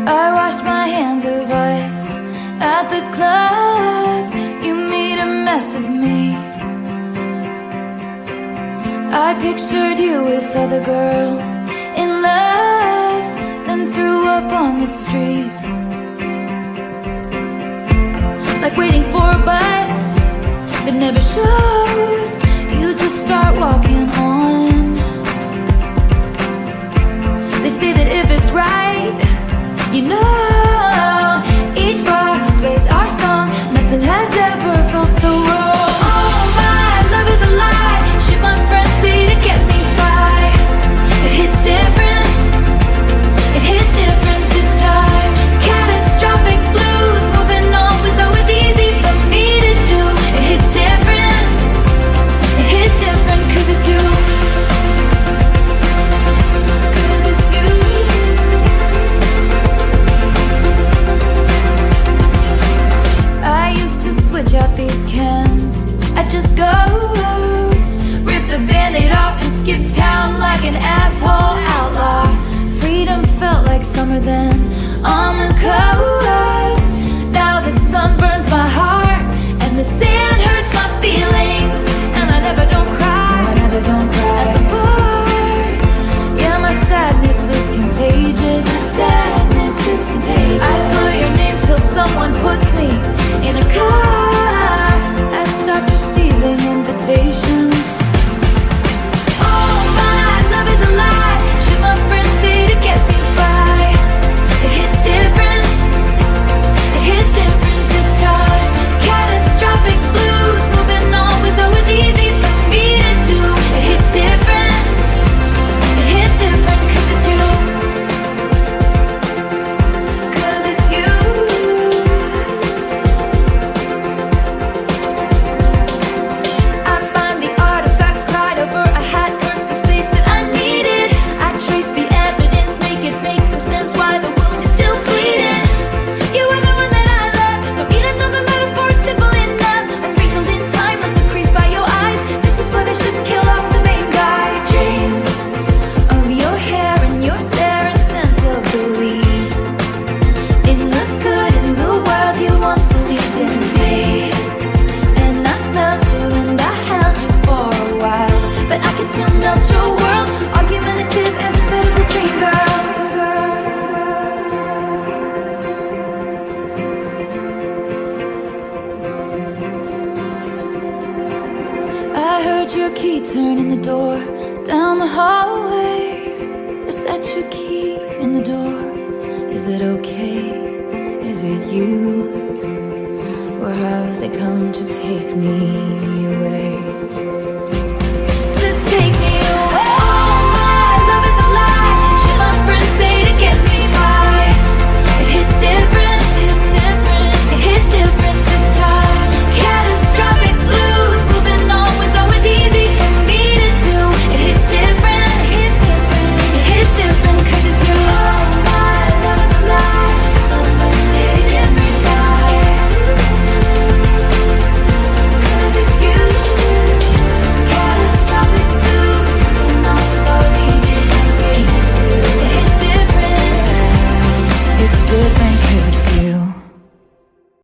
I washed my hands of us at the club. You made a mess of me. I pictured you with other girls in love, then threw up on the street. Like waiting for a bus that never shows, you just start walking on. They say that if it's right, you know, each bar plays our song. Nothing has ever felt so wrong. Oh, my love is a lie. Shit my friends say to get me by. It hits different. It hits different this time. Catastrophic blues. Moving on was always easy for me to do. It hits different. It hits different 'cause it's you. Switch out these cans, I just ghost. Rip the band-aid off and skip town like an asshole outlaw. Freedom felt like summer then on the coast. Now the sun burns my heart and the sand hurts my feelings. And I never don't cry, no, I never don't cry at the bar. Yeah, my sadness is contagious. My sadness is contagious. I slow your name till someone puts me in a car. I stopped receiving invitations. Oh, my love is a lie. Should my friends say to get me by? It hits different. It hits different this time. Catastrophic blues. Moving on was always easy for me to do. It hits different. It hits different 'cause it's you. Your key turn in the door down the hallway. Is that your key in the door? Is it okay? Is it you? Or have they come to take me away?